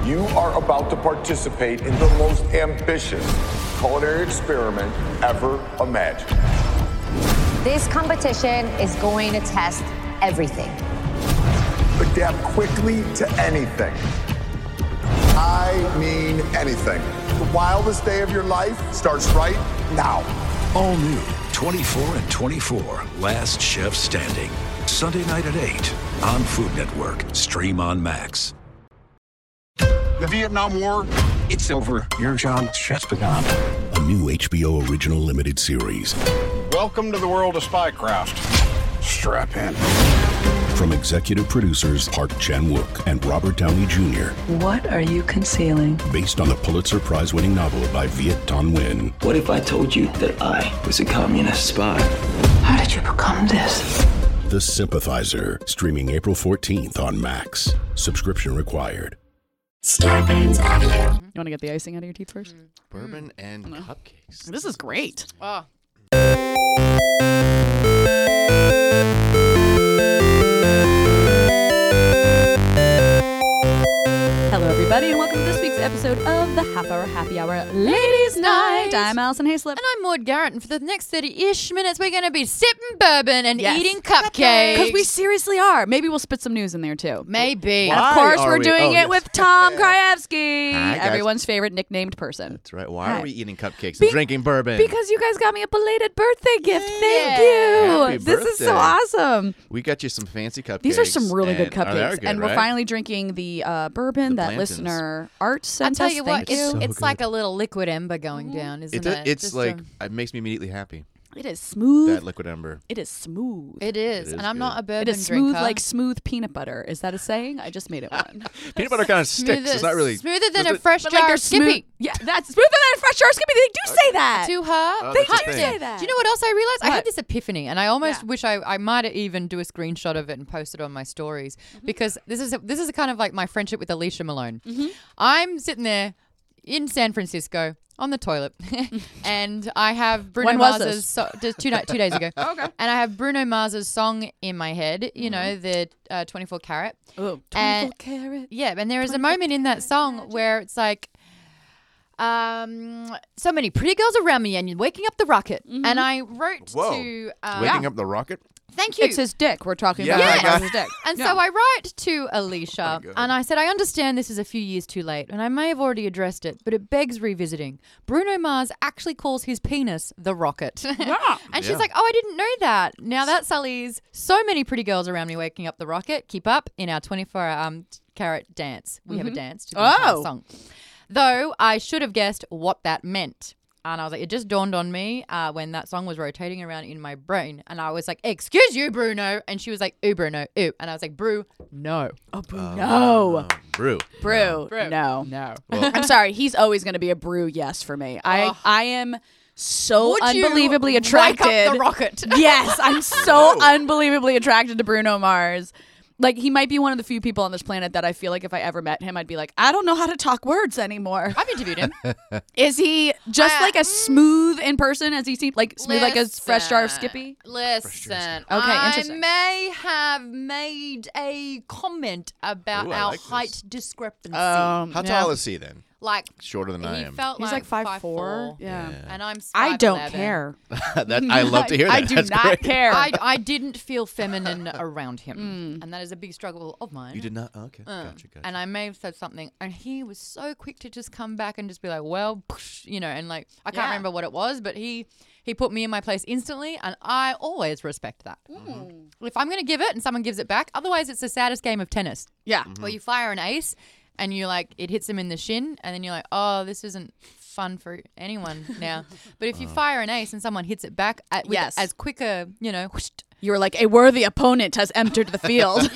You are about to participate in the most ambitious culinary experiment ever imagined. This competition is going to test everything. Adapt quickly to anything. I mean anything. The wildest day of your life starts right now. All new 24 and 24, Last Chef Standing. Sunday night at 8 on Food Network. Stream on Max. The Vietnam War, it's over. Your job just begun. A new HBO original limited series. Welcome to the world of spycraft. Strap in. From executive producers Park Chan-wook and Robert Downey Jr. What are you concealing? Based on the Pulitzer Prize-winning novel by Viet Thanh Nguyen. What if I told you that I was a communist spy? How did you become this? The Sympathizer. Streaming April 14th on Max. Subscription required. Starburns Audio. You want to get the icing out of your teeth first? Bourbon and cupcakes. This is great. Oh. Hello, everybody, and welcome to this week's episode of the Half Hour Happy Hour Ladies' Night. I'm Allison Hayslip. And I'm Maud Garrett, and for the next 30-ish minutes, we're going to be sipping bourbon and eating cupcakes. Because we seriously are. Maybe we'll spit some news in there, too. Maybe. And of course, we're doing it with Tom Krajewski, Hi, guys. everyone's favorite nicknamed person. That's right. Why are we eating cupcakes and drinking bourbon? Because you guys got me a belated birthday gift. Thank Happy you. This is birthday. so awesome. We got you some fancy cupcakes. These are some really good and- oh, they're cupcakes. good, and we're right? finally drinking the bourbon The that Blanton's. listener Art sent I'll tell us. you what, Thank you. it's like a little liquid ember going down, isn't it? It's Just like, it makes me immediately happy. It is smooth. That liquid ember. It is smooth. It is, and I'm not a bourbon It is smooth drinker. like smooth peanut butter. Is that a saying? I just made it one. Peanut butter kind of sticks. It's not really smoother than does a fresh But jar like they're of Skippy. smooth. Yeah, that's smoother than a fresh jar of Skippy. They do say that. To her, They that's do the say thing. that. Do you know what else I realized? I What? had this epiphany, and I almost wish I might even do a screenshot of it and post it on my stories because this is a kind of like my friendship with Alicia Malone. I'm sitting there in San Francisco on the toilet, and I have Bruno When was Mars's this? just 2 days ago. Okay. And I have Bruno Mars's song in my head. You know, the 24 Karat. Oh, 24 And- carat. Yeah, and there is a moment in that song where it's like, so many pretty girls around me, and you're waking up the rocket. And I wrote Whoa. to Waking up the rocket? thank you. It's his dick. We're talking Yeah, about I Bruno got Mars's dick. And Yeah. so I write to Alicia, God. and I said, I understand this is a few years too late, and I may have already addressed it, but it begs revisiting. Bruno Mars actually calls his penis the rocket. And she's like, oh, I didn't know that. Now that sullies so many pretty girls around me waking up the rocket. Keep up in our 24 carat dance. We have a dance to the entire song. Though I should have guessed what that meant. And I was like, it just dawned on me when that song was rotating around in my brain. And I was like, excuse you, Bruno. And she was like, ooh, Bruno, ooh. And I was like, Brew, no. Oh, no. Brew. Brew. Brew. No. No. I'm sorry. He's always going to be a brew yes for me. I am so Would you unbelievably wake attracted. up the rocket? Yes, I'm so unbelievably attracted to Bruno Mars. Like, he might be one of the few people on this planet that I feel like if I ever met him, I'd be like, I don't know how to talk words anymore. I've interviewed him. Is he just like as smooth in person as he seems? Like, smooth like a fresh jar of Skippy? Listen. Okay, interesting. I may have made a comment about Ooh, I our like this. height discrepancy. How tall is he then? like Shorter than I he am. felt He's like 5'4". Yeah. and I'm 5'11". I don't care. That I love to hear that. I do That's not great. care. I didn't feel feminine around him, and that is a big struggle of mine. You did not? Okay. Gotcha. And I may have said something, and he was so quick to just come back and just be like, well, you know, and like, I can't remember what it was, but he put me in my place instantly, and I always respect that. If I'm going to give it and someone gives it back, otherwise it's the saddest game of tennis. Yeah. Where you fire an ace, and you like, it hits him in the shin, and then you're like, oh, this isn't fun for anyone now. But if you fire an ace and someone hits it back with as quick a, you know, whoosh, You were like, a worthy opponent has entered the field.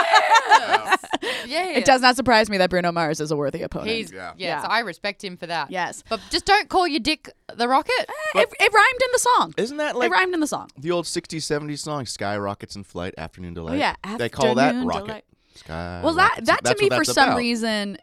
yeah. It does not surprise me that Bruno Mars is a worthy opponent. He's, so I respect him for that. Yes. But just don't call your dick the rocket. It rhymed in the song. Isn't that like it rhymed in the song? the old 60s, 70s song, Skyrockets in Flight, Afternoon Delight? Oh, yeah. They call that Afternoon rocket. Delight. Sky Well, that to That's me, what for that's some about. reason,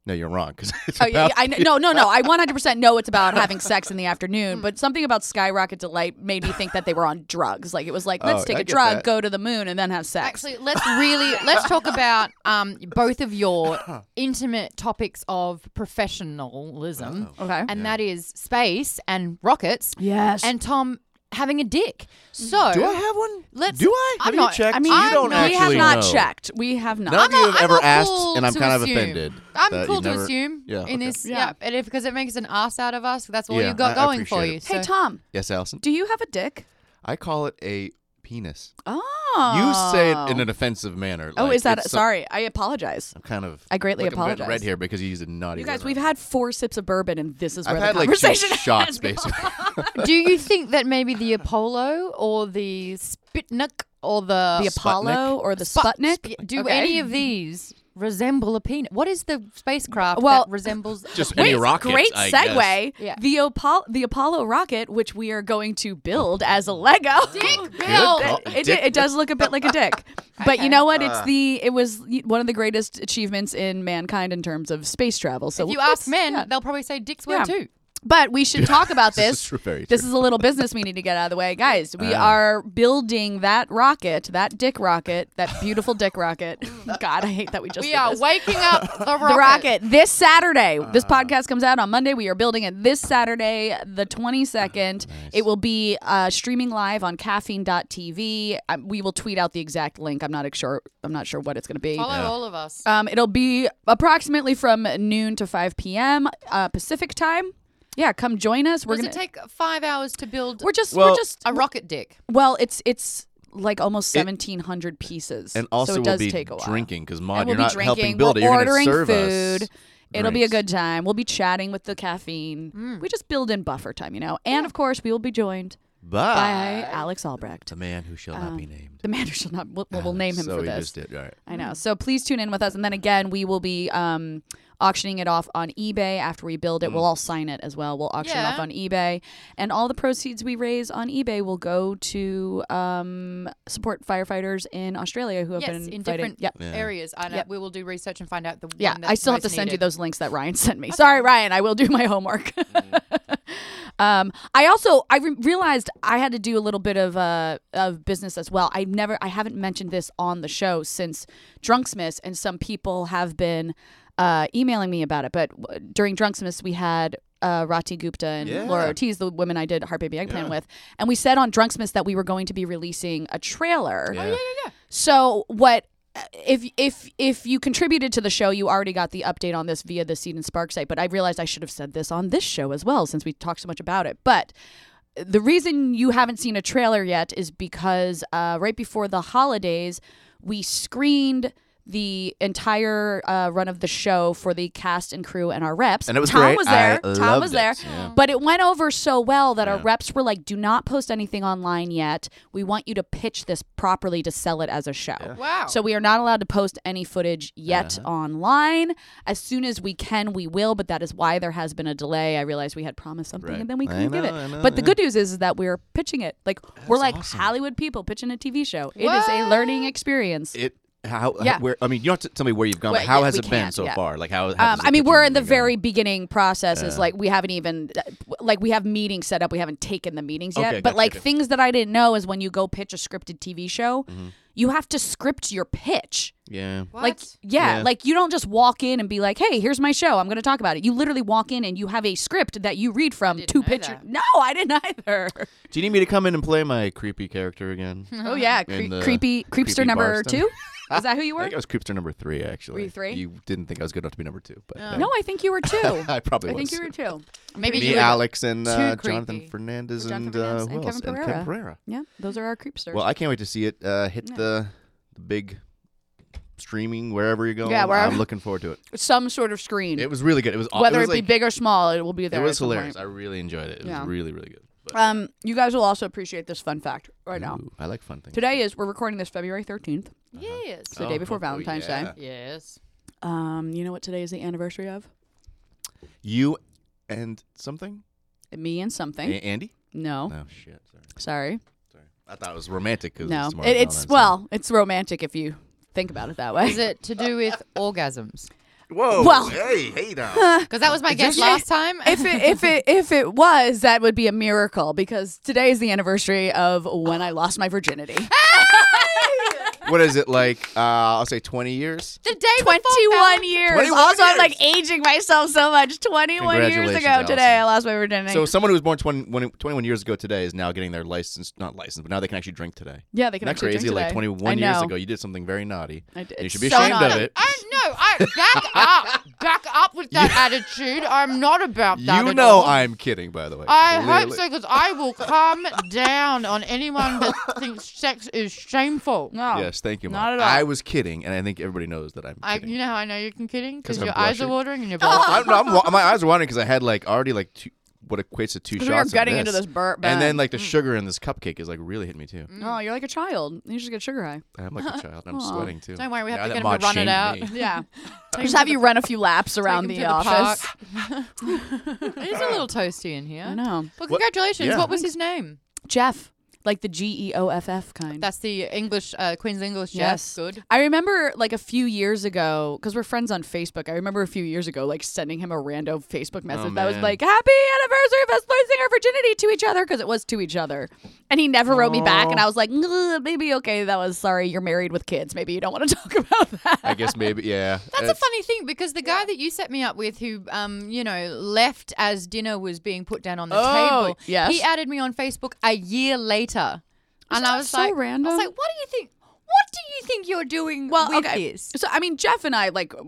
No, you're wrong. Because Oh, yeah, I know. No. I 100% know it's about having sex in the afternoon, but something about Skyrocket Delight made me think that they were on drugs. Like, it was like, let's take I a get drug, that. go to the moon, and then have sex. Actually, let's talk about both of your intimate topics of professionalism. Okay. And that is space and rockets. Yes. And Tom having a dick. So do I have one? Let's. Do I? I'm Have not. you checked? I mean, you don't we actually have not know. checked. We have not. None of you have ever asked, cool and I'm to kind of assume. offended. I'm that cool you've to never- assume Yeah, in okay. this, and because it makes an ass out of us. That's all Yeah, you've got I going for appreciate you. it. Hey, So- Tom, Yes, Allison. do you have a dick? I call it a penis. Oh. You say it in an offensive manner. Oh, like is that? it's Sorry, I apologize. I'm kind of. I greatly looking a bit apologize. red here because you use a naughty. You guys, word we've right had 4 sips of bourbon, and this is now. where I've the had like 2 conversation shots, has gone. basically. Do you think that maybe the Apollo or the Sputnik or the Apollo or the Sputnik? Do Okay. any of these resemble a penis? What is the spacecraft Well, that resembles? Just any rocket. Great I segue. Yeah. The Apollo rocket, which we are going to build as a Lego. Dick call. It does look a bit like a dick, but you know what? It was one of the greatest achievements in mankind in terms of space travel. So If you ask it's- men, yeah. they'll probably say dick's Yeah. word too. But we should talk about This this. is true, very This true. is a little business we need to get out of the way. Guys, we are building that rocket, that dick rocket, that beautiful dick rocket. God, I hate that we just We did are this. waking up the rocket. The rocket this Saturday. This podcast comes out on Monday. We are building it this Saturday, the 22nd. It will be streaming live on caffeine.tv. We will tweet out the exact link. I'm not sure what it's going to be. Follow all of us. It'll be approximately from noon to 5 p.m. Pacific time. Yeah, come join us. Does it take 5 hours to build We're just a rocket dick? well, it's like almost 1,700 pieces, And also so it we'll does be take a while. drinking because And Maud, we'll you're be not helping drinking. build it. We're You're going to ordering serve food. us. It'll be a drinks. good time. We'll be chatting with the caffeine. We just build in buffer time, And of course, we will be joined by Alex Albrecht, The man who shall not be named. the man who shall not. We'll name him so for he this. just did. All right. I know. So please tune in with us, and then again, we will be auctioning it off on eBay after we build it. We'll all sign it as well. We'll auction it off Yeah. on eBay, and all the proceeds we raise on eBay will go to support firefighters in Australia who have Yes, been in fighting. different Yep. areas. And Yep. we will do research and find out the Yeah, one that's I still have to most send you needed. those links that Ryan sent me. Sorry, Ryan. I will do my homework. I realized I had to do a little bit of business as well. I haven't mentioned this on the show since Drunksmith, and some people have been emailing me about it. But during Drunksmith, we had Rati Gupta and Laura Ortiz, the women I did Heart Baby Eggplant with, and we said on Drunksmith that we were going to be releasing a trailer. Yeah. So what? If you contributed to the show, you already got the update on this via the Seed and Spark site. But I realized I should have said this on this show as well, since we talked so much about it. But the reason you haven't seen a trailer yet is because right before the holidays, we screened the entire run of the show for the cast and crew and our reps. And it was Tom great. was there. I Tom was loved there. it. Yeah. But it went over so well that our reps were like, do not post anything online yet. We want you to pitch this properly to sell it as a show. Wow. So we are not allowed to post any footage yet online. As soon as we can, we will, but that is why there has been a delay. I realized we had promised something Right. and then we I couldn't give know, it. I know, But the yeah. good news is that we're pitching it. Like we're like awesome. Hollywood people pitching a TV show. It is a learning experience. Yeah. Where, I mean, you don't have to tell me where you've gone, Well, but how yeah, has we it been can't, so yeah. far? Like how? I mean, we're in the very beginning processes. Like we haven't even, like we have meetings set up. We haven't taken the meetings yet. Okay, but gotcha, like okay. things that I didn't know is when you go pitch a scripted TV show, you have to script your pitch. Yeah. What? Like, Yeah. like you don't just walk in and be like, hey, here's my show. I'm going to talk about it. You literally walk in and you have a script that you read from didn't to know pitch. that. No, I didn't either. Do you need me to come in and play my creepy character again? Oh, yeah. In the Creepster creepy number Barston? 2? Is that who you I were? think I was creepster number 3, actually. Were you 3? You didn't think I was good enough to be number 2, but No, I think you were 2. I probably I was. think you were 2. Maybe Me, you were Alex, and too Jonathan creepy. Fernandez, Jonathan and Fernandez who and else? Kevin And Kevin Pereira. Yeah, those are our creepsters. Well, I can't wait to see it hit the big streaming wherever you're going. Yeah, I'm looking forward to it. Some sort of screen. It was really good. It was Whether it it be big or small, it will be there. It at was some hilarious. point. I really enjoyed it. It Yeah. was really, really good. But, You guys will also appreciate this fun fact right now. ooh, I like fun things. We're recording this February 13th. Yes. It's the day before Valentine's Day. Yes. You know what today is the anniversary of? You and something? Me and something. Andy? No. Oh, shit. Sorry. Sorry. I thought it was romantic. Cause No. it's tomorrow It's Valentine's Day. it's romantic if you think about it that way. Is it to do with orgasms? Whoa. Well- hey now. Because that was my guess last time. If it was, that would be a miracle because today is the anniversary of when I lost my virginity. What is it like? I'll say 20 years. The day before 21 years. 21 Also, I'm years. like aging myself so much. 21 years Congratulations, ago today, Allison. I lost my virginity. So someone who was born 21 years ago today is now getting their not license, but now they can actually drink today. yeah, they can Isn't that actually crazy? drink Like today. 21 I years know. ago, you did something very naughty. I did. And you should be So ashamed of naughty. it. back up with that attitude. I'm not about that. You at know all. I'm kidding, by the way. I hope Clearly. so, because I will calm down on anyone that thinks sex is shameful. No. Yes, thank you, Mom. Not at all. I was kidding, and I think everybody knows that I'm kidding. You know how I know you're kidding? Because 'Cause I'm your eyes are blushing. watering and you're My eyes are watering because I had already what equates to 2 'Cause shots we were of getting this. into this burp And then bag. the sugar in this cupcake is really hitting me too. Oh, you're like a child. You just get sugar high. I'm like a child. I'm sweating too. Don't worry, we have Now to that get him Maude to run it shamed out. me. Yeah. Just have you run a few laps around Take the him to office. park. It's a little toasty in here. I know. Well, congratulations. Yeah. What was his name? Jeff, like the GEOFF kind. That's the English, Queen's English Jeff. Yes. Good. I remember a few years ago, because we're friends on Facebook, I remember a few years ago sending him a rando Facebook message that was man. like, happy anniversary of us losing our virginity to each other, because it was to each other. And he never wrote me back, and I was like, maybe okay, that was sorry, you're married with kids. Maybe you don't want to talk about that. I guess maybe, yeah. That's a funny thing because the guy that you set me up with who, left as dinner was being put down on the table, yes. he added me on Facebook a year later. And I was so like, random? I was like, what do you think? What do you think you're doing with this? So, I mean, Jeff and I,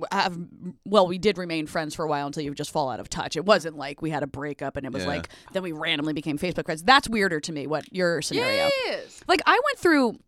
we did remain friends for a while until you just fall out of touch. It wasn't like we had a breakup and it was Yeah. then we randomly became Facebook friends. That's weirder to me, what your scenario. Yes. I went through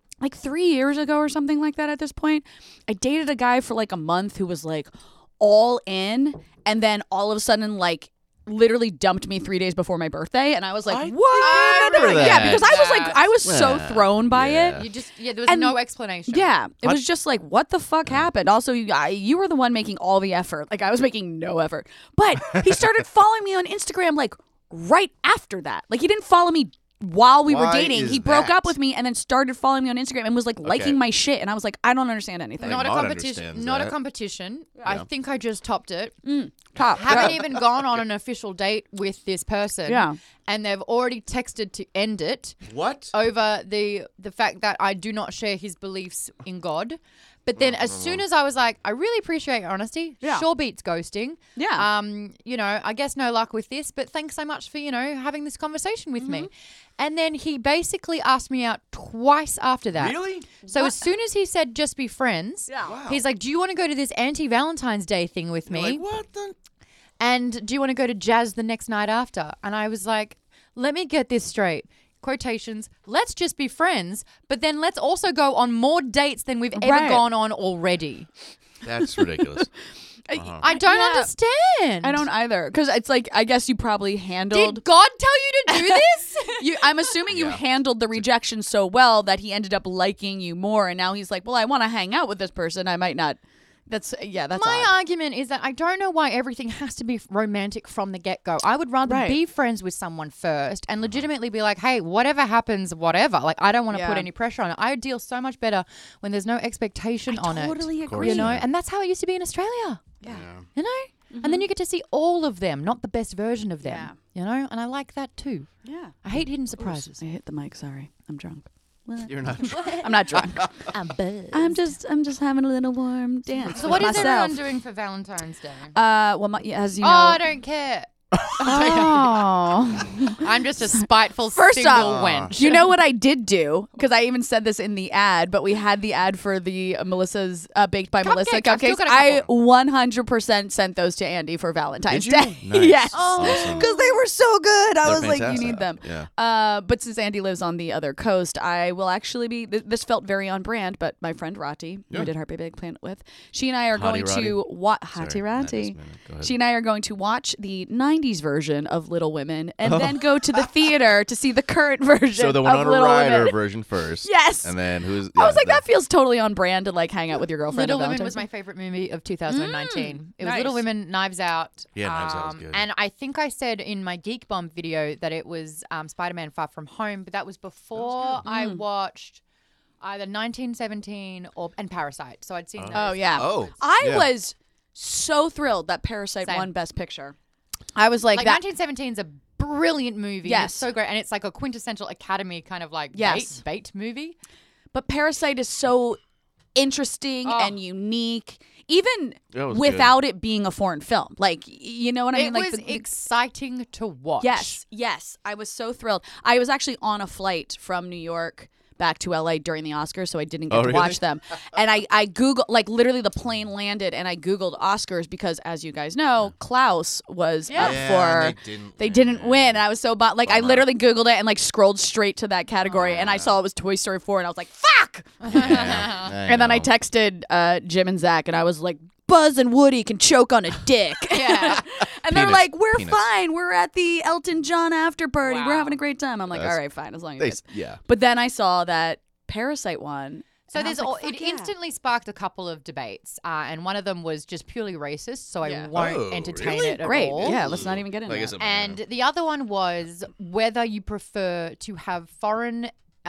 3 years ago or something like that at this point. I dated a guy for a month who was all in, and then all of a sudden literally dumped me 3 days before my birthday, and I was like, "What?" I remember Yeah, that. because I was so Well, thrown by yeah. it. There was And- no explanation. Yeah, it was just what the fuck happened? Also, you were the one making all the effort. I was making no effort. But he started following me on Instagram right after that. He didn't follow me while we were Why dating. is He broke that? up with me and then started following me on Instagram and was liking my shit. And I was like, I don't understand anything. Not a Maude competition. understands Not a that. competition. I think I just topped it. Top. Haven't even gone on an official date with this person. Yeah. And they've already texted to end it What? over the fact that I do not share his beliefs in God. But then as soon as I was like, I really appreciate your honesty. Yeah. Sure beats ghosting. Yeah. I guess no luck with this, but thanks so much for, having this conversation with me. And then he basically asked me out twice after that. Really? So as soon as he said just be friends, he's like, do you want to go to this anti-Valentine's Day thing with me? What the? And do you want to go to jazz the next night after? And I was like, let me get this straight. Quotations, let's just be friends, but then let's also go on more dates than we've ever Right. gone on already. That's ridiculous. I don't understand. I don't either. Because it's I guess you probably handled. Did God tell you to do this? I'm assuming you handled the rejection so well that he ended up liking you more. And now he's like, well, I want to hang out with this person. I might not. That's My odd. argument is that I don't know why everything has to be romantic from the get-go. I would rather Right. be friends with someone first and legitimately be like, hey, whatever happens, whatever. I don't want to put Yeah. any pressure on it. I deal so much better when there's no expectation on it. totally agree. You know, and that's how it used to be in Australia. Yeah. You know? And then you get to see all of them, not the best version of them. Yeah. You know? And I like that too. Yeah. I hate hidden surprises. I hit the mic. Sorry. I'm drunk. You're not. I'm not drunk. I'm buzzed. I'm just having a little warm dance. So with what is myself. everyone doing for Valentine's Day? As you know. Oh, I don't care. Oh. I'm just a spiteful First single off, wench. you know what I did do? Because I even said this in the ad, but we had the ad for the Melissa's Baked by Melissa Cupcakes. I've still cupcakes. got a I couple. 100% sent those to Andy for Valentine's Did you? Day. Nice. Yes. Awesome. Because they were so good. I They're was like, you fantastic. need them. Yeah. But since Andy lives on the other coast, I will actually be. This felt very on brand, but my friend Rati, who I did Heartbeat Big Planet with, she and I are going Hottie to watch. Sorry, Hottie I just Rati. meant it. Go ahead. She and I are going to watch the 90s version of Little Women and then go to the theater to see the current version So the of Winona Little Ryder Women. version first. Yes. And then who's? I was like, the- that feels totally on brand to hang out with your girlfriend. Little on Women was Valentine's my favorite movie of 2019. It was nice. Little Women, Knives Out. Yeah, Knives Out was good. And I think I said in my Geek Bomb video that it was Spider-Man Far From Home, but that was before I watched either 1917 and Parasite. So I'd seen those. Oh, yeah. Oh. I yeah. was so thrilled that Parasite Same. won Best Picture. I was like that. 1917 is a brilliant movie. Yes. It's so great. And it's like a quintessential Academy kind of like Yes. bait movie. But Parasite is so interesting and unique, even It was without it being a foreign film. Like, you know what I mean? It Like was exciting to watch. Yes. I was so thrilled. I was actually on a flight from New York back to LA during the Oscars, so I didn't get to really? watch them. And I Googled, like literally the plane landed and I Googled Oscars because, as you guys know, Klaus was up for. They didn't win. And I was so like I literally Googled it and like scrolled straight to that category and I saw it was Toy Story 4 and I was like, fuck! And then I texted Jim and Zach and I was like, Buzz and Woody can choke on a dick. Yeah. And they're Penis. like, we're Penis. fine. We're at the Elton John after party. We're Wow. having a great time. I'm like, all right, fine, as long as They, it is. yeah. But then I saw that Parasite won. So and I there's was like, it fuck yeah. instantly sparked a couple of debates, and one of them was just purely racist, so Yeah. I won't Oh, entertain really? it at Great. all. Yeah, let's not even get into I guess it. And the other one was whether you prefer to have foreign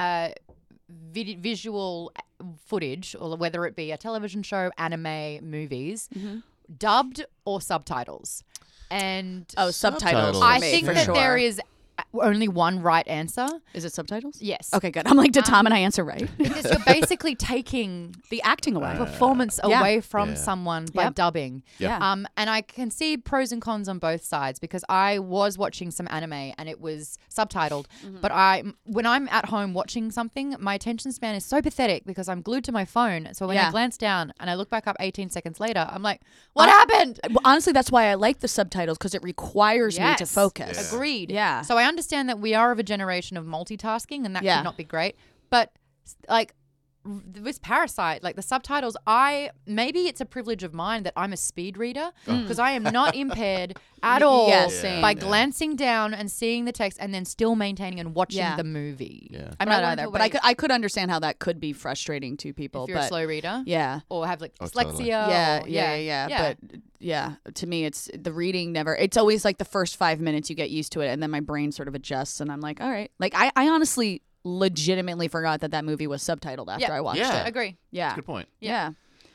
visual footage, or whether it be a television show, anime, movies, dubbed or subtitles. And Oh, subtitles. Subtitles. for I me, think for that sure. there is only one right answer. Is it subtitles? Yes. Okay, good. I'm like, did Tom and I answer right? Because you're basically taking The acting away. performance Yeah. away from Yeah. someone by Yep. dubbing. Yeah. And I can see pros and cons on both sides because I was watching some anime and it was subtitled. Mm-hmm. But when I'm at home watching something, my attention span is so pathetic because I'm glued to my phone. So when I Yeah. glance down and I look back up 18 seconds later, I'm like, what happened? Well, honestly, that's why I like the subtitles because it requires me to Yes. focus. Agreed. Yeah. So I understand that we are of a generation of multitasking and that Yeah. could not be great. But like with Parasite, like the subtitles, maybe it's a privilege of mine that I'm a speed reader because I am not impaired at all Yeah, same. by glancing down and seeing the text and then still maintaining and watching Yeah. the movie. Yeah. I'm But I not learned either, to but wait. I could understand how that could be frustrating to people. If you're but a slow reader, yeah. or have like Oh, dyslexia, totally. Yeah. But yeah, to me, it's the reading never. It's always like the first 5 minutes you get used to it, and then my brain sort of adjusts, and I'm like, all right. Like I honestly, legitimately forgot that movie was subtitled after I watched Yeah. it. agree. Yeah, Good point. yeah.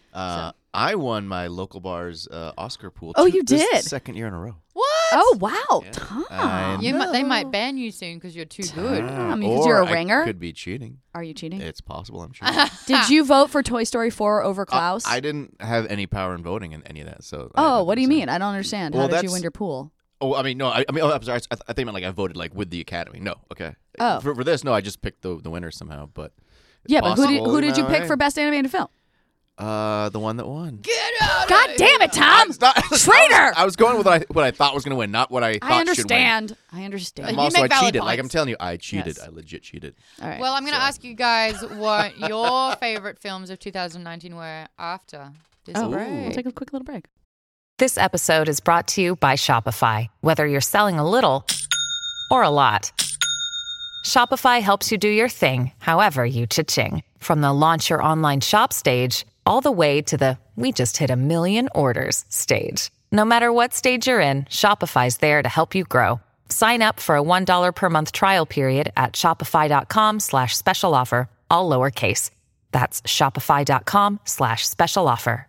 I won my local bar's Oscar pool. Oh, this you did? is the second year in a row. What? Oh wow, Yeah. Tom. They might ban you soon because you're too good. Because you're a Or ringer? I could be cheating. Are you cheating? It's possible. I'm sure. Did you vote for Toy Story 4 over Klaus? I didn't have any power in voting in any of that. So. Oh, what do you mean? I don't understand. Well, How did you that's- win your pool? Oh, I mean, no. I mean, I'm sorry. I think like I voted like with the Academy. No, okay. Oh. For this, no. I just picked the winner somehow. But it's Yeah, but who possible, did you pick hey. for best animated film? The one that won. God damn it, Tom! Traitor! I was going with what I thought was going to win, not what I thought I should win. understand. I understand. I'm also, make I valid cheated. Like I'm points. telling you, I cheated. Yes. I legit cheated. All right. Well, I'm going to ask you guys what your favorite films of 2019 were after this break. We'll take a quick little break. This episode is brought to you by Shopify. Whether you're selling a little or a lot, Shopify helps you do your thing, however you cha-ching. From the launch your online shop stage, all the way to the we just hit 1 million orders stage. No matter what stage you're in, Shopify's there to help you grow. Sign up for a $1 per month trial period at shopify.com/special offer, all lowercase. That's shopify.com/special offer.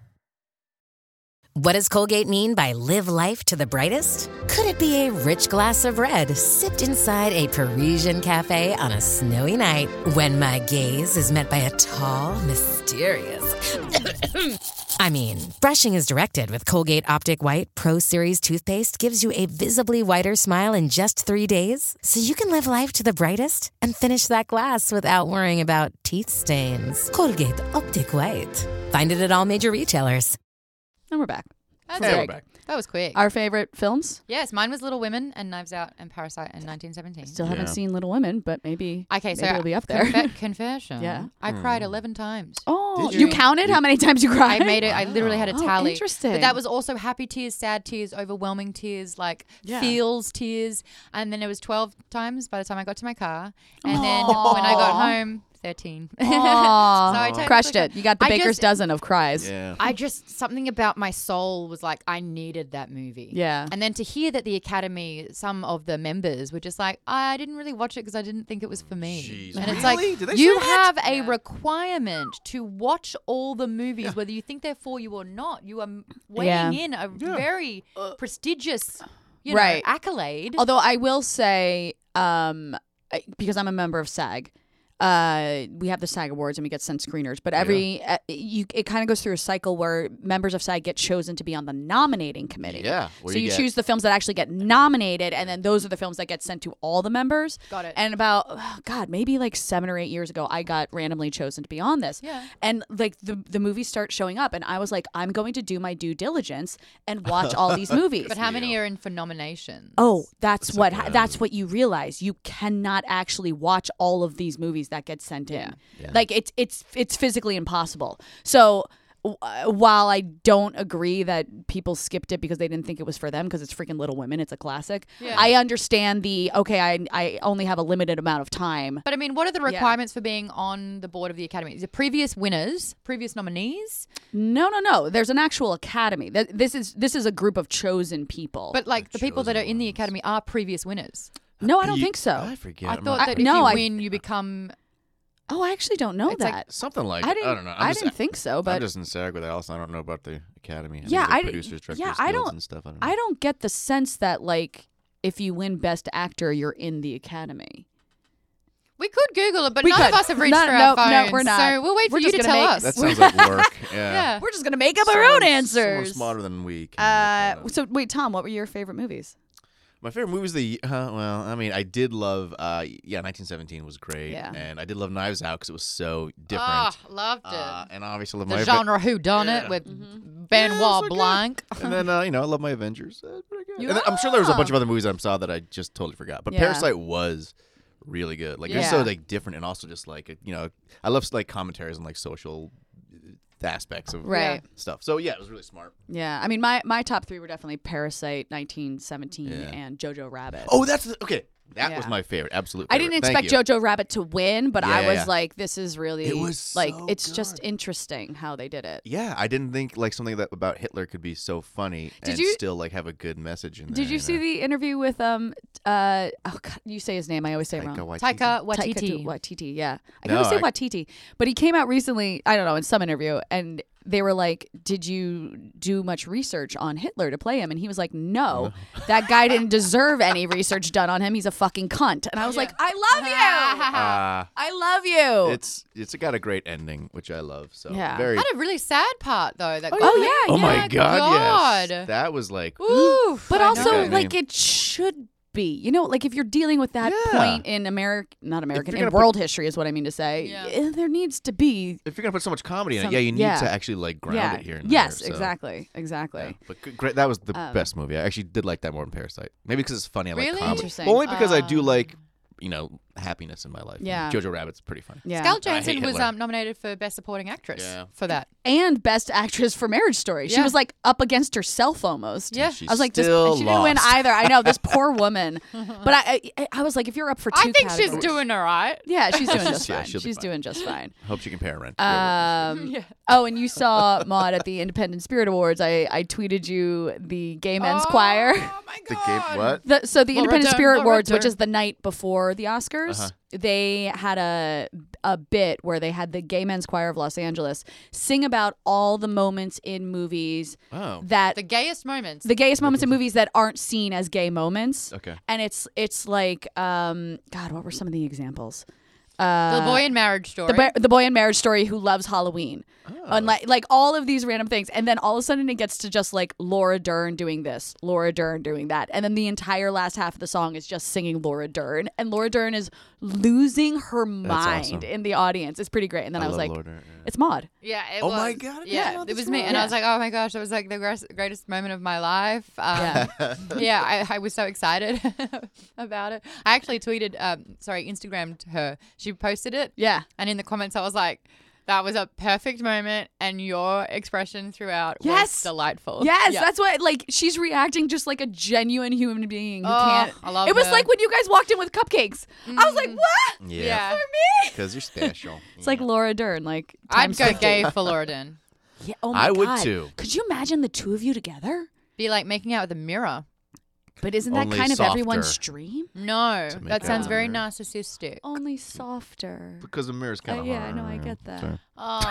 What does Colgate mean by live life to the brightest? Could it be a rich glass of red sipped inside a Parisian cafe on a snowy night when my gaze is met by a tall, mysterious... I mean, brushing is directed with Colgate Optic White Pro Series toothpaste gives you a visibly whiter smile in just 3 days, so you can live life to the brightest and finish that glass without worrying about teeth stains. Colgate Optic White. Find it at all major retailers. And we're back. That's Hey, it. we're back. That was quick. Our favorite films? Yes, mine was Little Women and Knives Out and Parasite and 1917. Still haven't seen Little Women, but maybe Okay, so maybe it'll be up there. Confession. Yeah. I cried 11 times. Oh, Did you you? counted how many times you cried? I made it. I literally had a Oh, tally. interesting. But that was also happy tears, sad tears, overwhelming tears, like feels tears. And then it was 12 times by the time I got to my car. And then when I got home, 13. Aww. So I totally Crushed forgot. it. You got the I baker's just- dozen of cries. Yeah. I just, something about my soul was like, I needed that movie. Yeah. And then to hear that the Academy, some of the members were just like, I didn't really watch it because I didn't think it was for me. Jeez. And it's Really? like, Did they you say that? have a requirement to watch all the movies, whether you think they're for you or not. You are weighing in a very prestigious, you know, Right. accolade. Although I will say, because I'm a member of SAG, we have the SAG Awards and we get sent screeners. But it kind of goes through a cycle where members of SAG get chosen to be on the nominating committee. Yeah. So you choose the films that actually get nominated, and then those are the films that get sent to all the members. Got it. And about, maybe like 7 or 8 years ago, I got randomly chosen to be on this. Yeah. And like the movies start showing up, and I was like, I'm going to do my due diligence and watch all these movies. But how many are in for nominations? Oh, that's what you realize. You cannot actually watch all of these movies that get sent in. Yeah. Like it's physically impossible. So while I don't agree that people skipped it because they didn't think it was for them, because it's freaking Little Women, it's a classic. Yeah. I understand I only have a limited amount of time. But I mean, what are the requirements for being on the board of the Academy? Is it previous winners, previous nominees? No. There's an actual academy. This is a group of chosen people. But like the people that are in the Academy are previous winners. No, I don't think so. I forget. I I'm thought not- that if you win, you become. Oh, I actually don't know It's like that. Something like I it. I didn't- don't know. I didn't think so, but- I'm just in SAG with Allison. I don't know about the Academy. Yeah, I I think producers, directors, I guilds don't. and stuff. I don't know. I don't get the sense that like if you win Best Actor, you're in the Academy. We could Google it, but We none could. of us have reached No, for no, our phones. no, we're not. So we'll wait We're for you just to gonna tell make- us. That sounds like work. Yeah. Yeah. We're just gonna make up our own Someone answers. smarter than we. Can So wait, Tom, what were your favorite movies? My favorite movie was I did love 1917 was great. Yeah. And I did love Knives Out because it was so different. Oh, loved it. And obviously, The genre whodunit with Benoit Blanc. And then, I love my Avengers. Pretty good. And then, I'm sure there was a bunch of other movies I saw that I just totally forgot. But Yeah. Parasite was really good. Like, it's so like different, and also just like, I love like commentaries on like social aspects of stuff. So yeah, it was really smart. Yeah, I mean, my top three were definitely Parasite, 1917, and Jojo Rabbit. Oh, okay. That was my favorite. Absolute favorite. I didn't expect Jojo Rabbit to win, but I was like, this is really It was like so it's good. just interesting how they did it. Yeah, I didn't think like something that about Hitler could be so funny and still like have a good message in there. Did you see the interview with oh God, you say his name, I always say it wrong. Taika Waititi. Waititi, yeah. I No, always say Waititi, but he came out recently, I don't know, in some interview, and they were like, did you do much research on Hitler to play him? And he was like, no, that guy didn't deserve any research done on him. He's a fucking cunt. And I was like, I love you. I love you. It's got a great ending, which I love. So Yeah. very. Had a really sad part though. That Oh my God! Yes, that was like. Ooh, but I also, know. like, it should be. Like if you're dealing with that point in in gonna world history is what I mean to say. There needs to be. If you're gonna put so much comedy in it, you need to actually like ground it here. And yes, there, so. exactly. Yeah, but great. That was the best movie. I actually did like that more than Parasite. Maybe because it's funny. I like Really? comedy. Interesting. Well, only because I do like happiness in my life. Yeah. And Jojo Rabbit's pretty funny. Yeah. Scarlett Johansson I hate was Hitler. nominated for Best Supporting Actress for that. And Best Actress for Marriage Story. She Yeah. was like up against herself almost. Yeah. I was like, she still didn't win lost. either. I know, this poor woman. But I was like, if you're up for two I think she's categories- doing all right. Yeah, she's doing just Yeah, fine. she'll be She's fine. doing just fine. Hope she can pay her rent. Oh, and you saw, Maud, at the Independent Spirit Awards, I tweeted you the Gay Men's Choir. Oh my The God. game. What? So the Laura Independent Dern, Spirit Laura Awards, which Dern. is the night before the Oscars, they had a bit where they had the Gay Men's Choir of Los Angeles sing about all the moments in movies that The gayest moments. the gayest moments in movies that aren't seen as gay moments. Okay. And it's like God, what were some of the examples? The Boy in Marriage Story. The boy in Marriage Story who loves Halloween. And like all of these random things. And then all of a sudden it gets to just like Laura Dern doing this, Laura Dern doing that. And then the entire last half of the song is just singing Laura Dern. And Laura Dern is losing her mind awesome. in the audience. It's pretty great. And then I was love like, Laura Dern, yeah. it's Maud. Yeah, it Oh was. my God, I didn't know Yeah, it this was was me. And I Maud. was like, oh my gosh, that was like the greatest moment of my life. Yeah, I was so excited about it. I actually tweeted, Instagrammed her. She posted it. Yeah. And in the comments, I was like, That was a perfect moment, and your expression throughout was delightful. Yes, that's what, like, she's reacting just like a genuine human being who Oh, can't. I love It was her. like when you guys walked in with cupcakes. I was like, what? Yeah. For me? Because you're special. It's like Laura Dern, like, I'd times go 50. gay for Laura Dern. Yeah, oh my I would God. too. Could you imagine the two of you together? Be like making out with a mirror. But isn't that Only kind of softer. everyone's dream? No, make that out sounds with a very mirror. narcissistic. Only softer. Because the mirror's kind of hard. Yeah, I know, I get that. Sorry.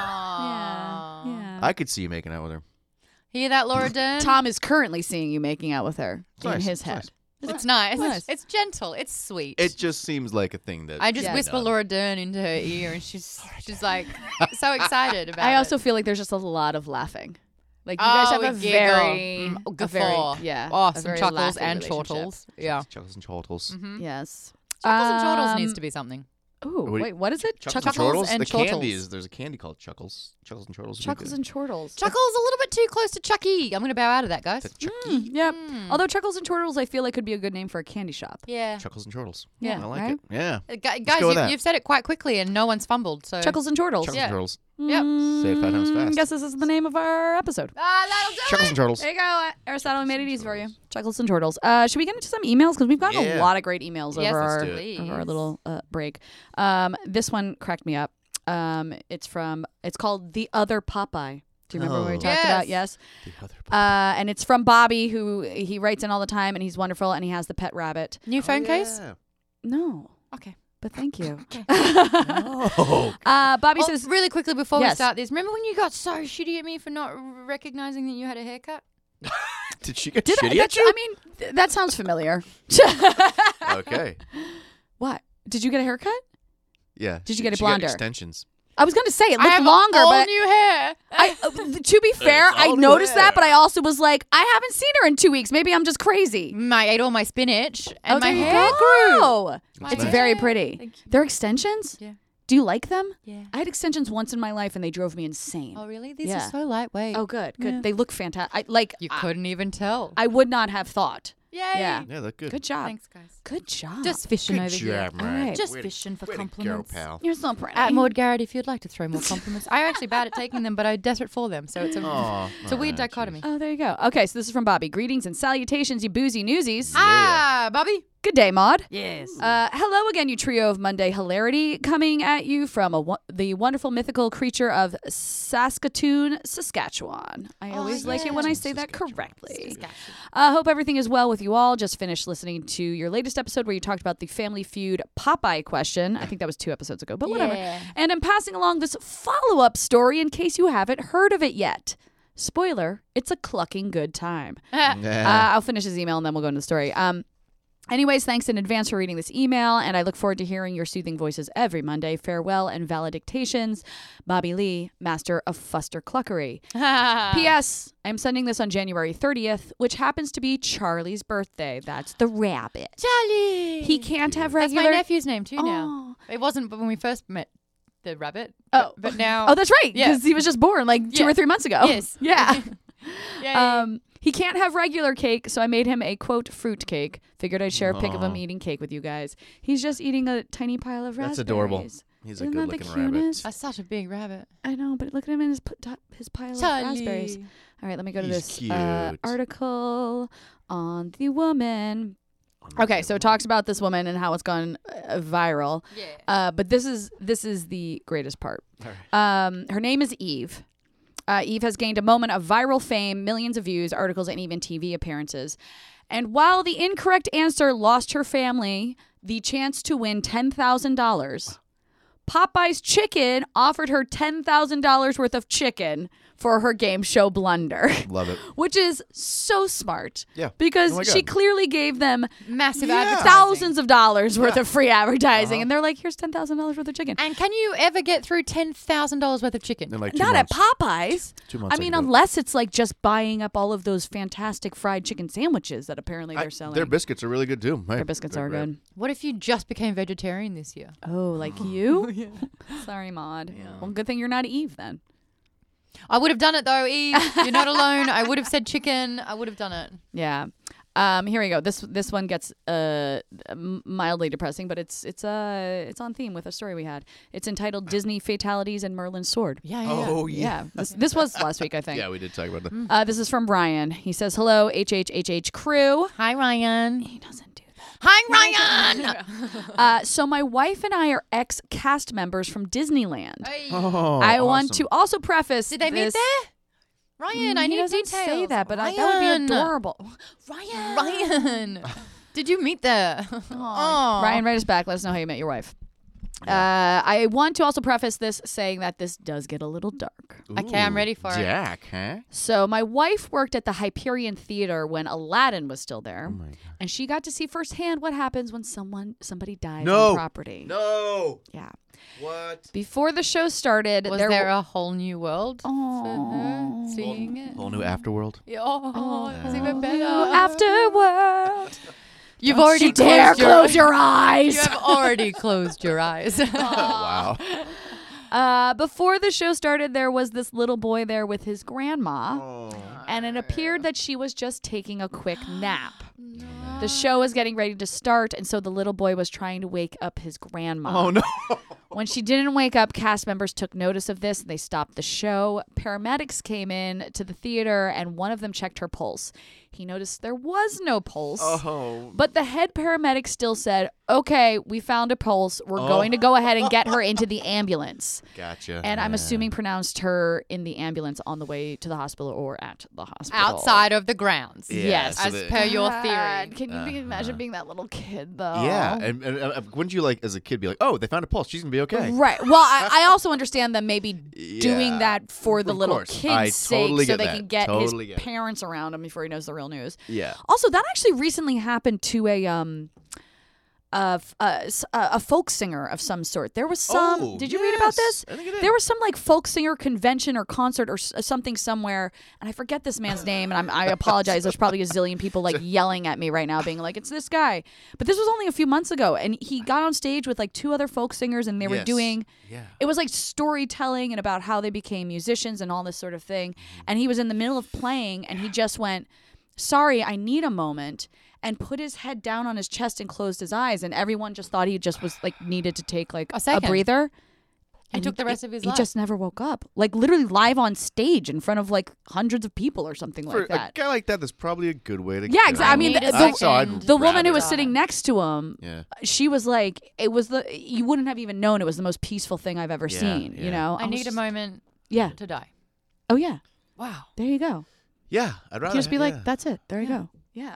Aww. Yeah. I could see you making out with her. Hear that, Laura Dern? Tom is currently seeing you making out with her in Nice, his it's head. nice. It's nice. Nice. It's gentle. It's sweet. It just seems like a thing that I just Yeah. whisper Laura Dern into her ear, and she's like so excited about it. I also feel like there's just a lot of laughing. Like you guys have we a giggle. very guffaw. yeah. Oh, a some very chuckles laughy and relationship. chortles. Yeah. Chuckles and chortles. Yes. Chuckles and chortles needs to be something. Ooh, wait, what is it? Chuckles Chuckles and and the candy chortles. is there's a candy called Chuckles. Chuckles and chortles. would be Chuckles good. and chortles. Chuckles a little bit too close to Chucky. I'm going to bow out of that, guys. Yep. Although Chuckles and Chortles, I feel like could be a good name for a candy shop. Yeah. Chuckles and chortles. Yeah, I like right? it. Yeah. Guys, go with that. you've said it quite quickly, and no one's fumbled. So Chuckles and Chortles. Chuckles Yeah. and chortles. Yep. Say it 5 times fast. Guess this is the name of our episode. That'll do Chuckles it. and chortles. There you go, Aristotle. We made it easy for you. Chuckles and Chortles. Should we get into some emails? Because we've gotten a Yeah. lot of great emails Yes, over, let's our, do it. over our little break. This one cracked me up. It's called The Other Popeye. Do you remember what we Oh. talked about? Yes. The other part. And it's from Bobby, who he writes in all the time, and he's wonderful, and he has the pet rabbit. New phone case? Yeah. No. Okay. But thank you. Oh. Bobby Oh, says, really quickly before we Yes. start this, remember when you got so shitty at me for not recognizing that you had a haircut? Did she get did I? shitty at That's, you? I mean, that sounds familiar. Okay. What? Did you get a haircut? Yeah. Did you get it She got blonder? extensions. I was going to say it I looked have longer, all but new hair. to be fair, It's I all noticed hair. that, but I also was like, I haven't seen her in 2 weeks. Maybe I'm just crazy. I ate all my spinach, and my there you hair go. grew. It's nice. very pretty. Thank you. They're extensions? Yeah. Do you like them? Yeah. I had extensions once in my life, and they drove me insane. Oh, really? These Yeah. are so lightweight. Oh, good. Yeah. They look fantastic. You couldn't even tell. I would not have thought. Yay. Yeah. Yeah, look good. Good job. Thanks, guys. Good job. Just fishing Good over here. job, man. Alright. Just Way to- fishing for way to go, compliments. pal. You're so pretty. At Maud Garrett, if you'd like to throw more compliments. I'm actually bad at taking them, but I'm desperate for them. So it's a, Aw. it's a weird Aw, dichotomy. Oh, there you go. Okay, so this is from Bobby. Greetings and salutations, you boozy newsies. Ah, Bobby. Good day, Maud. Yes. Hello again, you trio of Monday hilarity, coming at you from the wonderful mythical creature of Saskatoon, Saskatchewan. I always like it when I say that correctly. Hope everything is well with you all. Just finished listening to your latest episode where you talked about the Family Feud Popeye question. I think that was 2 episodes ago, but whatever. Yeah. And I'm passing along this follow-up story in case you haven't heard of it yet. Spoiler, it's a clucking good time. I'll finish his email and then we'll go into the story. Anyways, thanks in advance for reading this email, and I look forward to hearing your soothing voices every Monday. Farewell and valedictations. Bobby Lee, master of fuster cluckery. P.S. I'm sending this on January 30th, which happens to be Charlie's birthday. That's the rabbit. Charlie. He can't have That's regular... my nephew's name too now. Oh. It wasn't when we first met the rabbit. Oh. But now. Oh, that's right, Yeah. because he was just born like 2 Yeah. or 3 months ago. Yes. Yeah. Yay. He can't have regular cake, so I made him a, quote, fruit cake. Figured I'd share a pic of him eating cake with you guys. He's just eating a tiny pile of raspberries. That's adorable. He's a Isn't that the good-looking rabbit. cutest? That's such a big rabbit. I know, but look at him in his pile of raspberries. Charlie. All right, let me go to He's this cute. article on the woman. Okay, so it talks about this woman and how it's gone viral. Yeah. But this is the greatest part. Her name is Eve. Eve has gained a moment of viral fame, millions of views, articles, and even TV appearances. And while the incorrect answer lost her family the chance to win $10,000, Popeye's Chicken offered her $10,000 worth of chicken for her game show blunder. Love it. Which is so smart. Yeah. Because Oh my she God. clearly gave them Massive advertising. thousands of dollars worth of free advertising. And they're like, here's $10,000 worth of chicken. And can you ever get through $10,000 worth of chicken? In like 2 Not months. at Popeyes. 2 months. I mean, can do it. unless it's like just buying up all of those fantastic fried chicken sandwiches that apparently they're selling. Their biscuits are really good too. Hey, Their biscuits they're are great. good. What if you just became vegetarian this year? Oh, like you? Sorry, Maud. Well, good thing you're not Eve then. I would have done it though, Eve. You're not alone. I would have said chicken. I would have done it. Yeah. Here we go. This one gets mildly depressing, but it's on theme with a story we had. It's entitled "Disney Fatalities and Merlin's Sword." Yeah. This was last week, I think. Yeah, we did talk about that. This is from Brian. He says, "Hello, HHHH crew." Hi, Ryan. He doesn't do that. Hi, Ryan. So my wife and I are ex-cast members from Disneyland. Oh, I want to also preface. Did they meet this. there? Ryan, I He need doesn't details. say that, but that would Ryan. be adorable. Ryan. Did you meet there? Ryan, write us back. Let us know how you met your wife. I want to also preface this saying that this does get a little dark. Okay, I'm ready for it. Jack, huh? So my wife worked at the Hyperion Theater when Aladdin was still there, and she got to see firsthand what happens when somebody dies on property. No. Yeah. What? Before the show started, Was there a whole new world for her seeing it? Whole new afterworld. It's even better. Afterward. You've already dare closed close your eyes. You have already closed your eyes. Wow. Before the show started, there was this little boy there with his grandma, and it appeared that she was just taking a quick nap. The show was getting ready to start, and so the little boy was trying to wake up his grandma. Oh, no. When she didn't wake up, cast members took notice of this, and they stopped the show. Paramedics came in to the theater, and one of them checked her pulse. He noticed there was no pulse, but the head paramedic still said, "Okay, we found a pulse. We're going to go ahead and get her into the ambulance." Gotcha. And I'm assuming pronounced her in the ambulance on the way to the hospital or at the hospital. Outside of the grounds. Yes. As per your theory. Can you imagine being that little kid, though? Yeah, and wouldn't you, like, as a kid, be like, "Oh, they found a pulse. She's gonna be okay." Right. Well, I also understand them maybe doing that for the little kid's sake, so they can get his parents around him before he knows the real news. Yeah. Also, that actually recently happened to a folk singer of some sort. There was some. Did you read about this? I think I did. There was some like folk singer convention or concert or something somewhere, and I forget this man's name, and I apologize. There's probably a zillion people like yelling at me right now, being like, "It's this guy." But this was only a few months ago, and he got on stage with like 2 other folk singers, and they were doing. Yeah. It was like storytelling and about how they became musicians and all this sort of thing. And he was in the middle of playing, and he just went, "Sorry, I need a moment," and put his head down on his chest and closed his eyes, and everyone just thought he just was like needed to take like a breather. And took the rest of his life. He just never woke up. Like literally live on stage in front of like hundreds of people or something like that. For a guy like that, that's probably a good way to Yeah, exactly. I mean, the woman who was it. sitting next to him, she was like, you wouldn't have even known it was the most peaceful thing I've ever seen. You know, I need a moment to die. Oh yeah. Wow. There you go. Yeah, I'd rather You just be like, that's it. There you go. Yeah.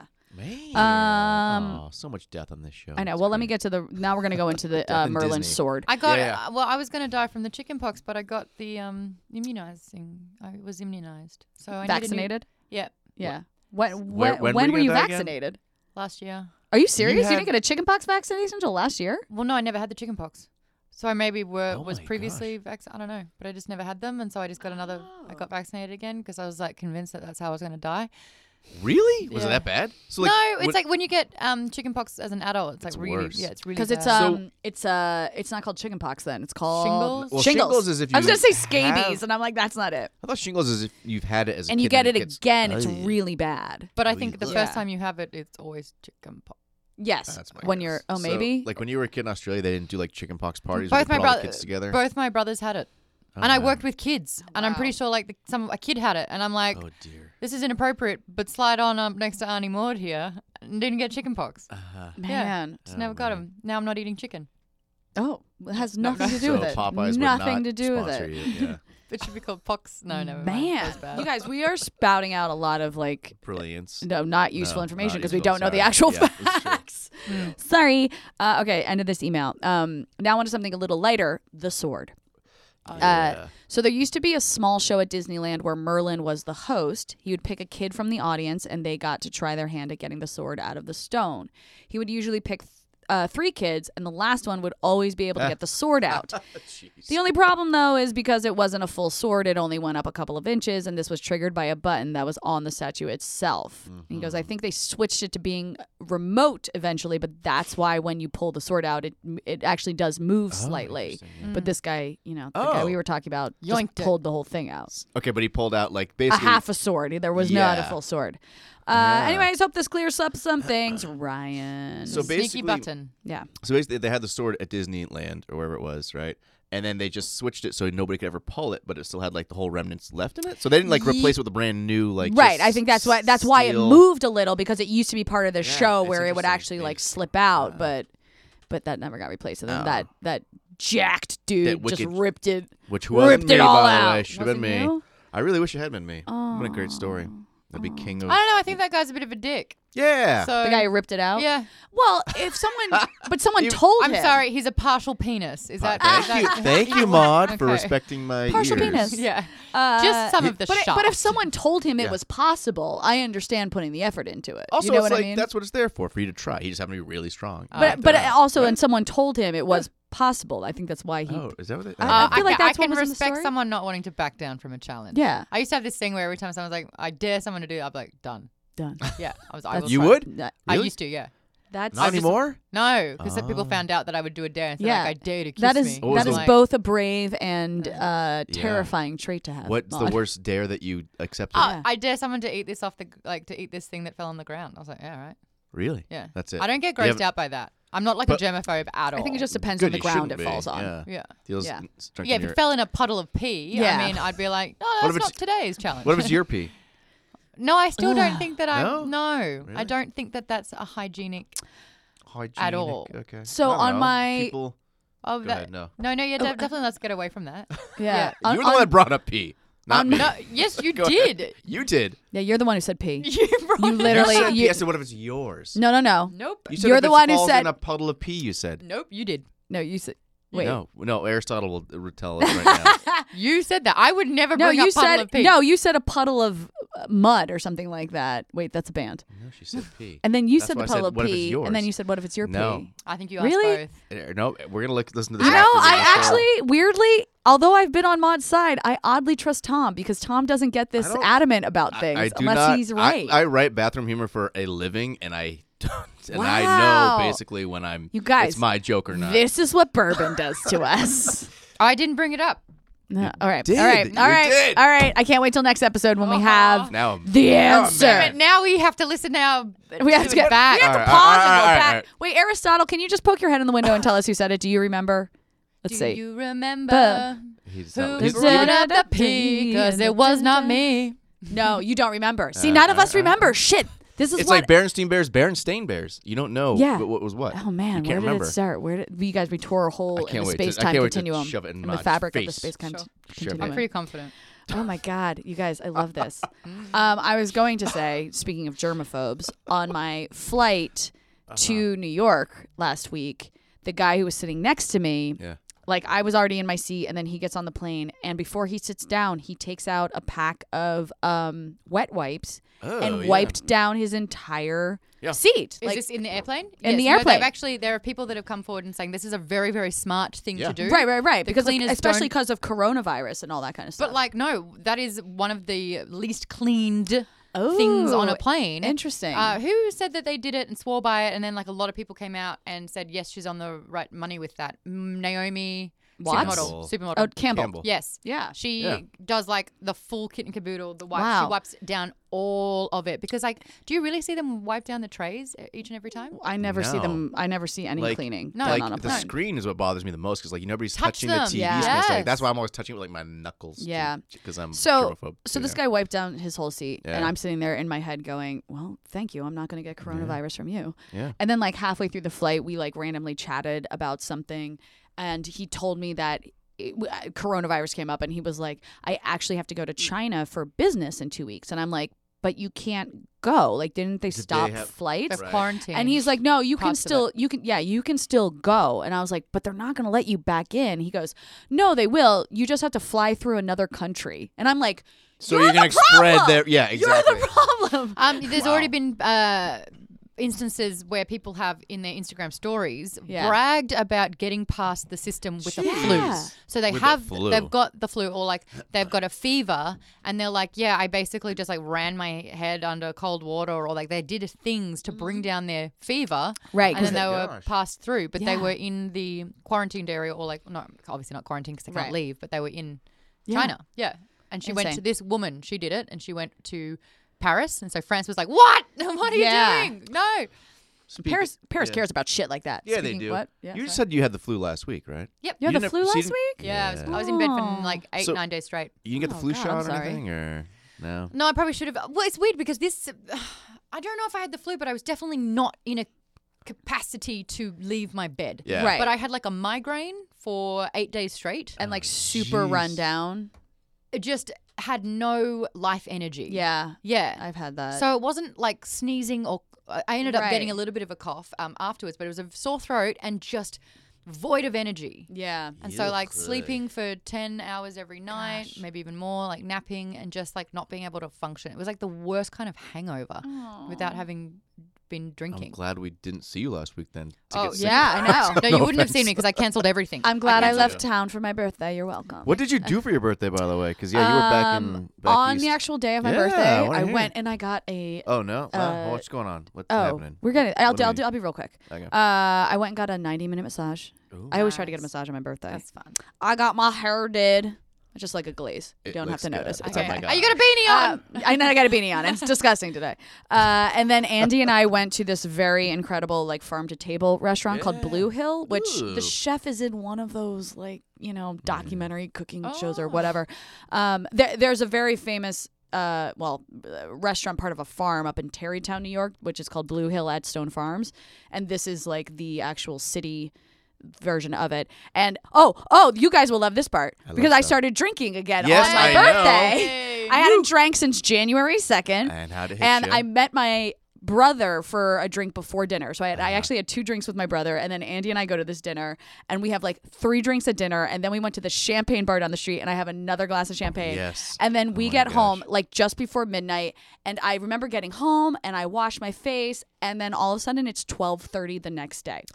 Man. So much death on this show. I know. Well, let me get to now we're going to go into the Merlin sword. I got well, I was going to die from the chicken pox, but I got the immunizing. I was immunized. So I vaccinated? Yeah. Yeah. When were you vaccinated? Last year. Are you serious? You didn't get a chickenpox vaccination until last year? Well, no, I never had the chickenpox. So I maybe was previously vaccinated. I don't know, but I just never had them, and so I just got another. I got vaccinated again because I was like convinced that that's how I was going to die. Really? Was it that bad? So, like, no, it's like when you get chickenpox as an adult, it's like really worse. Yeah, it's really because it's not called chickenpox then. It's called shingles. Well, shingles is if you I was going to say scabies, and I'm like, that's not it. I thought shingles is if you've had it as a and kid you get it gets, again. It's really bad. But I think the first time you have it, it's always chickenpox. Yes, when you're maybe like when you were a kid in Australia, they didn't do like chickenpox parties. Both where my put all the kids together. Both my brothers had it, and I worked with kids, and I'm pretty sure like a kid had it, and I'm like, oh dear, this is inappropriate. But slide on up next to Auntie Maud here, and didn't get chickenpox. Man, just never got him. Now I'm not eating chicken. Oh, it has nothing to do with it. Popeyes nothing to do with it. Yeah. It should be called pox. No, never Man, you guys, we are spouting out a lot of like brilliance. No, not useful information because we don't know the actual facts. Sorry. Okay, end of this email. Now on to something a little lighter. The sword. So there used to be a small show at Disneyland where Merlin was the host. He would pick a kid from the audience, and they got to try their hand at getting the sword out of the stone. He would usually pick 3 kids, and the last one would always be able to get the sword out. The only problem, though, is because it wasn't a full sword, it only went up a couple of inches, and this was triggered by a button that was on the statue itself. He goes, I think they switched it to being remote eventually, but that's why when you pull the sword out, it actually does move slightly. But this guy, the guy we were talking about, just pulled the whole thing out. Okay, but he pulled out like basically a half a sword. There was not a full sword. Anyways, hope this clears up some things, Ryan. So basically, Sneaky button. Yeah. So basically, they had the sword at Disneyland or wherever it was, right? And then they just switched it so nobody could ever pull it, but it still had like the whole remnants left in it. So they didn't like replace it with a brand new like. Right. I think that's why it moved a little, because it used to be part of the show it's where it would actually like slip out, but that never got replaced. And then that jacked dude just ripped it. Which wasn't me, all by the out. way. Should have been me. You? I really wish it had been me. What a great story. That'd be king of. I don't know. I think that guy's a bit of a dick. Yeah. So the guy who ripped it out? Yeah. Well, if someone told him. I'm sorry, he's a partial penis. Is that? Thank you, Maud, for respecting my partial ears. penis? Yeah. Just some of the shots. But if someone told him it was possible, I understand putting the effort into it. Also, you know it's what like I mean? That's what it's there for you to try. He just happened to be really strong. But also, and someone told him it was possible. I think that's why he. Oh, is that what it? I feel like that's I what can was in the respect story. someone not wanting to back down from a challenge. Yeah. I used to have this thing where every time someone's like, I dare someone to do it, I'd be like, done. Yeah. I will You try. would? I Really? used to, yeah. That's Not anymore? No, because people found out that I would do a dare and said, like, I dare you to kiss that is me. that is Like, both a brave and terrifying trait to have. What's the Maud. worst dare that you accepted? I dare someone to eat this to eat this thing that fell on the ground. I was like, yeah, all right. Really? Yeah. That's it. I don't get You grossed out by that. I'm not like a germaphobe at all. I think it just depends Good, on the you ground shouldn't it be. falls on. Yeah. Feels Yeah. strength Yeah, in if your- it fell in a puddle of pee, Yeah. I mean, I'd be like, no, What if that's it's- not today's challenge. What if it's your pee? No, I still don't think that No? I Really? don't think that that's a hygienic Hygienic. at all. Okay. So I don't on know. my- People. Oh, Go that, ahead, no. No, yeah, definitely let's get away from that. Yeah. You're the one that brought up pee. Not me. No, yes, you Go did. ahead. You did. Yeah, you're the one who said pee. You brought You literally. You said pee. you- I said, what if it's yours? no. Nope. You said You're if the it one who falls said. in a puddle of pee, you said. Nope, you did. No, you said. Wait. No, Aristotle will tell us right now. You said that. I would never No, bring you up puddle said of pee. no. You said a puddle of mud or something like that. Wait, that's a band. No, she said pee. And then you That's said why the I puddle of what if it's pee, yours? and then you said, "What if it's your No. pee?" I think you asked Really? both. No, we're gonna listen to this. You know, after I the show. actually weirdly, although I've been on Maud's side, I oddly trust Tom because Tom doesn't get this don't- adamant about things I do unless not, he's right. I write bathroom humor for a living, and I don't. And I Wow. know basically when I'm. You guys, it's my joke or not. This is what bourbon does to us. I didn't bring it up. No. All right. did. All right. You All right. did. All right. I can't wait till next episode when we have Now I'm- the now I'm answer. mad. But now we have to listen now. We have to get back. We have to All right, pause and all go right, back. all right. Wait, Aristotle, can you just poke your head in the window and tell us who said it? Do you remember? Let's Do see. you remember He's who he's- brought up the pee? Because it was not me. No, you don't remember. See, none of us remember. Shit. This is It's what. like Berenstain Bears, Berenstain Bears. You don't know Yeah. what was what. Oh man, you where can't did remember. it start? Where did you guys? We tore a hole I in can't the wait to- I space-time can't wait to continuum, shove it in the Maud's fabric of the face. space-time Sure. continuum. I'm pretty confident. Oh my God, you guys, I love this. I was going to say, speaking of germaphobes, on my flight to New York last week, the guy who was sitting next to me, Yeah. like I was already in my seat, and then he gets on the plane, and before he sits down, he takes out a pack of wet wipes and yeah. wiped down his entire seat. Is this in the airplane? In the no, airplane. there are people that have come forward and saying this is a very, very smart thing to do. Right. The Because cleaners especially don't- because of coronavirus and all that kind of stuff. But like, no, that is one of the least cleaned things on a plane. Interesting. Who said that they did it and swore by it, and then like a lot of people came out and said yes, she's on the right money with that. Naomi. Watts? Supermodel. Oh, Campbell. Yes. Yeah. She does like the full kit and caboodle. The wipe. Wow. She wipes down all of it because like, do you really see them wipe down the trays each and every time? I never see No. them. I never see any Like, cleaning No. done like on a the plane. screen is what bothers me the most because like nobody's Touch touching them. the TV Yeah. screen. So, like, Yes. that's why I'm always touching it with like my knuckles. Yeah. Because I'm So germaphobe. this guy wiped down his whole seat, and Yeah. I'm sitting there in my head going, "Well, thank you. I'm not going to get coronavirus from you." Yeah. And then like halfway through the flight, we like randomly chatted about something, and he told me that coronavirus came up, and he was like, "I actually have to go to China for business in 2 weeks," and I'm like, "But you can't go. Like, didn't they stop flights?" They're quarantined. And he's like, "No, you can parts of still, it. you can still go." And I was like, "But they're not going to let you back in." He goes, "No, they will. You just have to fly through another country." And I'm like, So you're going gonna spread their exactly. You're the problem. There's already been instances where people have in their Instagram stories Yeah. bragged about getting past the system with the flu. Yeah. So they With the have flu. they've got the flu or like they've got a fever and they're like, yeah, I basically just like ran my head under cold water or like they did things to bring down their fever. Right, And then 'cause they were Gosh. passed through, but they Yeah. were in the quarantined area or like no, obviously not quarantined because they can't Right. leave, but they were in Yeah. China. Yeah. And she went Insane. to this woman, she did it and she went to Paris. And so France was like, what? What are you doing? No. Paris cares about shit like that. Yeah, they do. What? Yeah, you just said you had the flu last week, right? Yep. You had the flu last week? Yeah, I was in bed for like 9 days straight. You didn't get the flu shot or anything? Or no? No, I probably should have. Well, it's weird because I don't know if I had the flu, but I was definitely not in a capacity to leave my bed. Yeah. Right. But I had like a migraine for 8 days straight. And like super run down. It just had no life energy. Yeah. Yeah. I've had that. So it wasn't like sneezing or I ended up getting a little bit of a cough afterwards, but it was a sore throat and just void of energy. Yeah. And so like sleeping for 10 hours every night, maybe even more, like napping and just like not being able to function. It was like the worst kind of hangover without having been drinking. I'm glad we didn't see you last week then. I know. No, you wouldn't have seen me because I canceled everything. I'm glad I left town for my birthday. You're welcome. What did you do for your birthday, by the way? Because you were back on east. the actual day of my birthday. I went and I got a. Oh no! What's going on? What's happening? We're gonna. I'll be real quick. Okay. I went and got a 90-minute massage. Ooh. I always try to get a massage on my birthday. That's fun. I got my hair did. Just like a glaze. You It don't have to looks notice. good. It's Oh okay. my God. You got a beanie on. I know I got a beanie on. It's disgusting today. And then Andy and I went to this very incredible like farm to table restaurant called Blue Hill, which the chef is in one of those like, documentary cooking shows or whatever. There's a very famous restaurant part of a farm up in Tarrytown, New York, which is called Blue Hill at Stone Farms. And this is like the actual city version of it. And you guys will love this part because I started drinking again on my birthday. I hadn't drank since January 2nd. And how'd it hit And you? I met my brother for a drink before dinner. So I actually had 2 drinks with my brother, and then Andy and I go to this dinner, and we have like 3 drinks at dinner, and then we went to the champagne bar down the street, and I have another glass of champagne. Yes. And then we get home like just before midnight, and I remember getting home, and I washed my face, and then all of a sudden it's 12:30 the next day.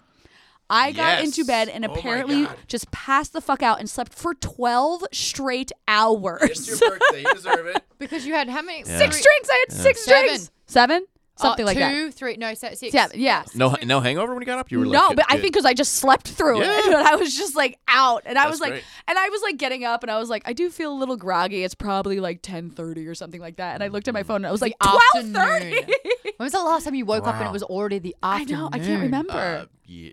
I got into bed and apparently just passed the fuck out and slept for 12 straight hours. It's your birthday. You deserve it. Because you had how many? 6 drinks. I had 6 drinks. 7? Something like that. 2, 3, no, 6. 7, yeah. No hangover when you got up? You were No, like, but I think because I just slept through it. And I was just like out. And I was like, great. getting up and I was like, I do feel a little groggy. It's probably like 10:30 or something like that. And I looked at my phone and I was like, 12:30. When was the last time you woke up and it was already the afternoon? I know. I can't remember.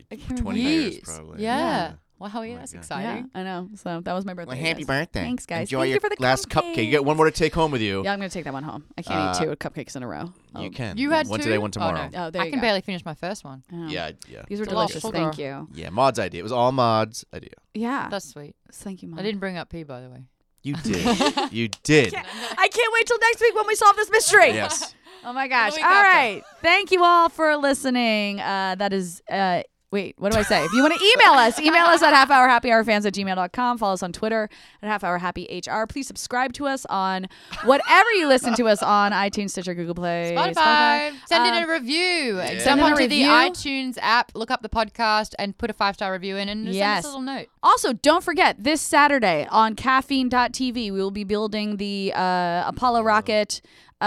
20 years probably. Yeah. Wow, yeah, that's exciting. Yeah, I know. So that was my birthday. Well, happy birthday. Thanks, guys. Enjoy Thank your you for the last cupcake. You get one more to take home with you. Yeah, I'm going to take that one home. I can't eat 2 cupcakes in a row. You can. You had one 2? today, one tomorrow. Oh, there I you can go. barely finish my first one. Oh. Yeah. These were It's a lot delicious. sugar. Thank you. Yeah, Maud's idea. It was all Maud's idea. Yeah. That's sweet. Thank you, Mom. I didn't bring up pee, by the way. You did. You did. I can't wait till next week when we solve this mystery. Yes. Oh my gosh. The All week after. right. Thank you all for listening. That is wait, what do I say? If you want to email us at halfhourhappyhourfans@gmail.com. Follow us on Twitter at halfhourhappyhr. Please subscribe to us on whatever you listen to us on, iTunes, Stitcher, Google Play, Spotify. Send in a review. Send Jump in a onto the review. iTunes app, look up the podcast, and put a 5-star review in and send us a little note. Also, don't forget, this Saturday on caffeine.tv, we will be building the Apollo rocket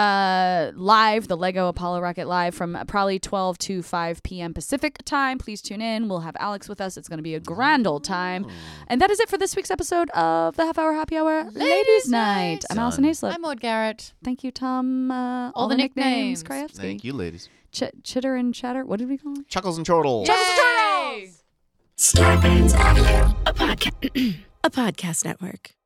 live, the Lego Apollo rocket live from probably 12 to 5 p.m. Pacific time. Please tune in. We'll have Alex with us. It's going to be a grand old time. And that is it for this week's episode of the Half Hour Happy Hour Ladies Night. I'm Allison Hayslip. I'm Maud Garrett. Thank you, Tom. All the nicknames. Krajewski. Thank you, ladies. Chitter and Chatter. What did we call them? Chuckles and chortles. Yay! Starbane's Audio, a podcast network.